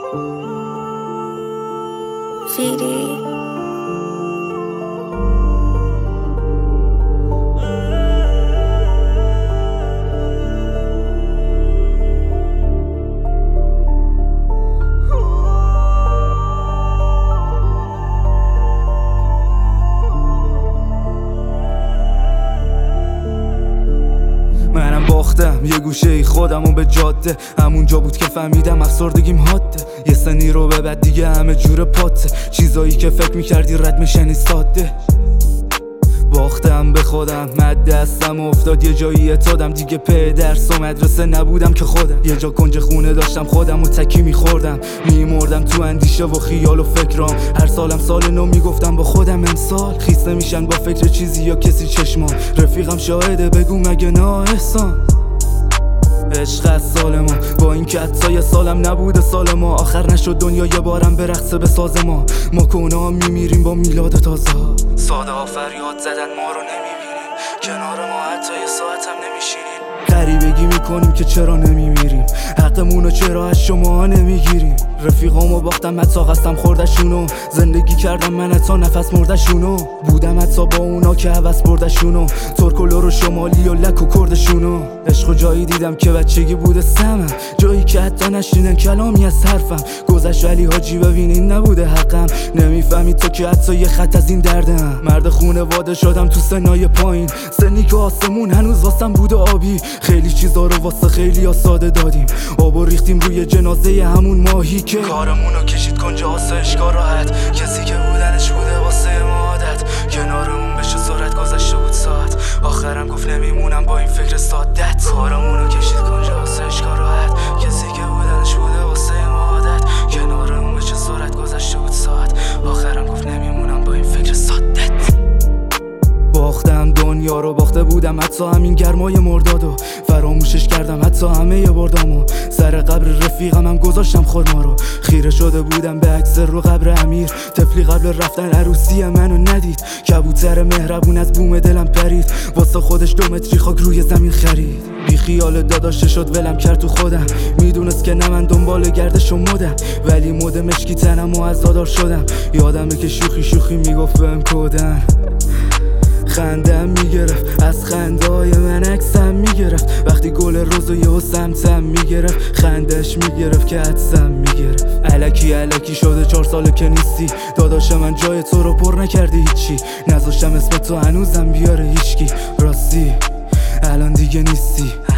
فیری منم باختم یه گوشه خودمو به جاده، همونجا بود که فهمیدم افسردگیم حاده. یه سنی رو به بعد دیگه همه جور پاته، چیزایی که فکر میکردی رد میشن ساده. باختم به خودم، مد دستم افتاد یه جایی اتادم، دیگه په درس و مدرسه نبودم که خودم. یه جا کنج خونه داشتم خودم و تکی میخوردم، میمردم تو اندیشه و خیال و فکرام. هر سالم سال نو میگفتم با خودم امسال خیسته میشن با فکر چیزی یا کسی چشمام. رفیقم شاهده بگو مگه نه احسان عشق از سال ما، با این که حتی یه سالم نبوده سال ما. آخر نشد دنیا یه بارم برقصه به ساز ما کنها میمیریم با میلاد تازه. ساده ها فریاد زدن ما رو نمیبینیم، کنار ما حتی یه ساعت هم نمیشینیم. غریبگی میکنیم که چرا نمیمیریم، حقمونو چرا از شما نمیگیریم. رفیقامو باختم حتی قسم خوردشونو، زندگی کردم من حتی نفس مردشونو. بودم حتی با اونا که هوس بردشونو، ترک و لور و شمالی و لک و کردشونو. عشق و جایی دیدم که بچگی بوده سمم، جایی که حتی نشنیدن کلامی از حرفم. گذشت ولی حاجی ببینین نبوده حقم، نمیفهمی تو که حتی یه خط از این دردم. مرد خونواده شدم تو سنای پایین، سنی که آسمون هنوز واسم بوده آبی. خیلی چیزا رو واسه خیلی ها ساده دادیم، آبو ریختیم روی جنازه همون ماهی که کارمونو کشید کنج آسایشگاه راحت. کسی که بودنش بوده واسه ما عادت، کنارمون بشه سرعت گذشته بود ساعت. آخرم گفت نمیمونم با این فکر سادت. کارمونو کشید کنج آسایشگاه راحت، کسی که بودنش بوده واسه ما عادت. کنارمون بشه سرعت گذشته بود ساعت. آخرم گفت نمیمونم با این فکر سادت. باختم دنیا رو، باخته بودم حتی همین گرمای مردادو. فراموشش کردم حتی همه بردامو، سر قبر رفیقم هم گذاشتم خورما رو. خیره شده بودم به عکس رو قبر امیر، طفلی قبل رفتن عروسی منو ندید. کبوتر مهربون از بوم دلم پرید، واسه خودش 2 متری خاک روی زمین خرید. بی خیال داداشه شد ولم کرد تو خودم، میدونست که نه من دنبال گردش و مدم. ولی مد مشکی تنم و عزادار شدم، یادمه که شوخی میگفت بهم کدن. خندم میگرفت از خندای من، عکسم میگرفت وقتی گل روز و یهو سمتم میگرفت. خندش میگرفت که عدسم میگرفت. الکی شده 4 ساله که نیستی، داداش من جای تو رو پر نکردی هیچی. نذاشتم اسم تو هنوزم بیاره هیچکی، راستی الان دیگه نیستی.